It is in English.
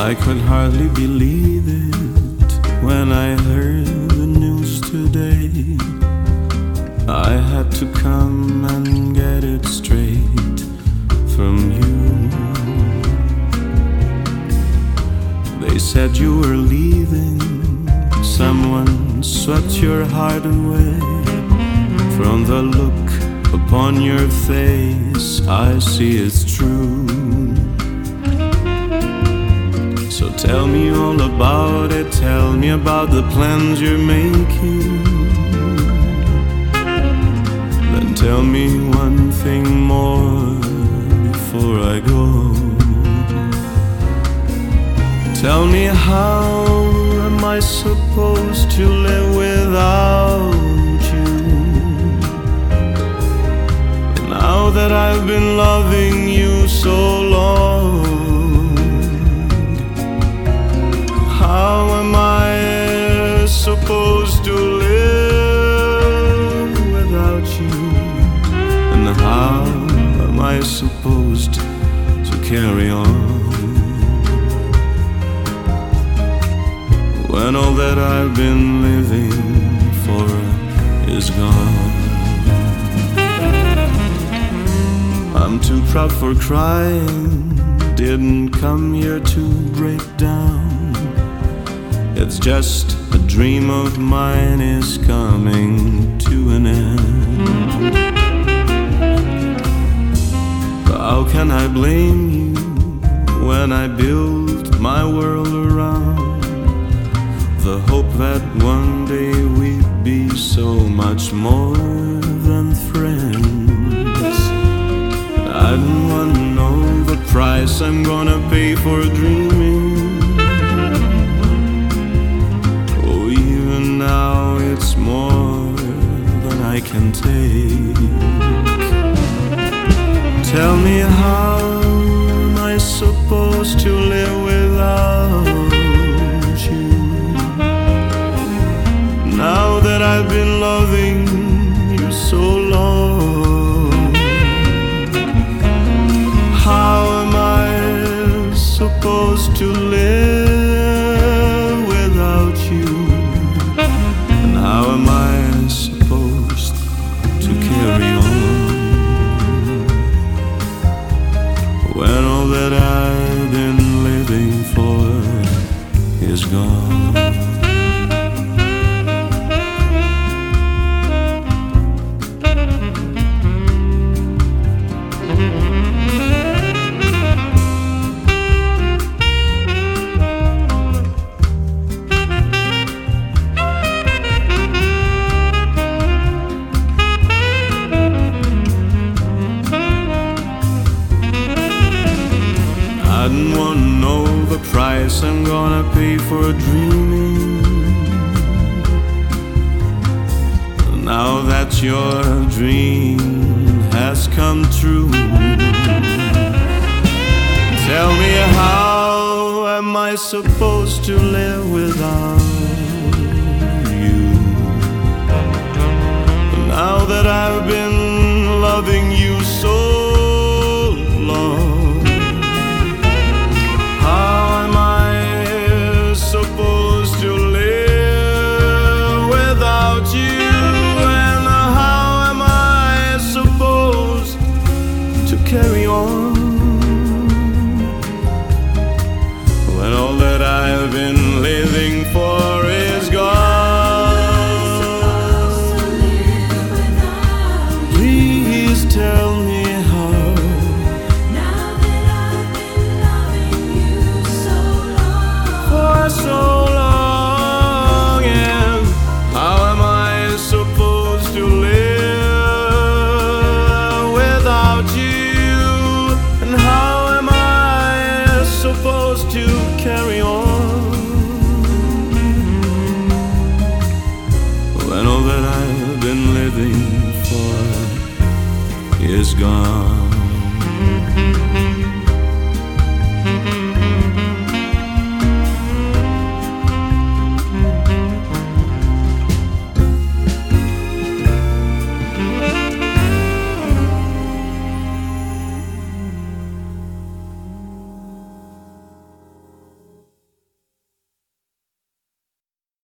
I could hardly believe it when I heard the news today. I had to come and get it straight from you. They said you were leaving, someone swept your heart away. From the look upon your face, I see it's true. So tell me all about it, tell me about the plans you're making. Then tell me one thing more before I go. Tell me, how am I supposed to live without you? Now that I've been loving you so long, how am I supposed to live without you? And how am I supposed to carry on when all that I've been living for is gone? I'm too proud for crying, didn't come here to break down. It's just a dream of mine is coming to an end. But how can I blame you when I built my world around the hope that one day we'd be so much more than friends? I don't want to know the price I'm gonna pay for dreaming. Oh, even now it's more than I can take. Tell me, how am I supposed to live without you? Now that I've been loving you so long, how am I supposed to live without you? And how am I supposed to carry on when all that I've been living for is gone? I don't want to know the price I'm gonna pay for dreaming. Now that your dream has come true, tell me, how am I supposed to live without you? Now that I've been loving you so long, carry on when all that I've been living for is gone? Please tell me how, now that I've been loving you so long, for so long, and how am I supposed to live without you? Supposed to carry on when all that I've been living for is gone?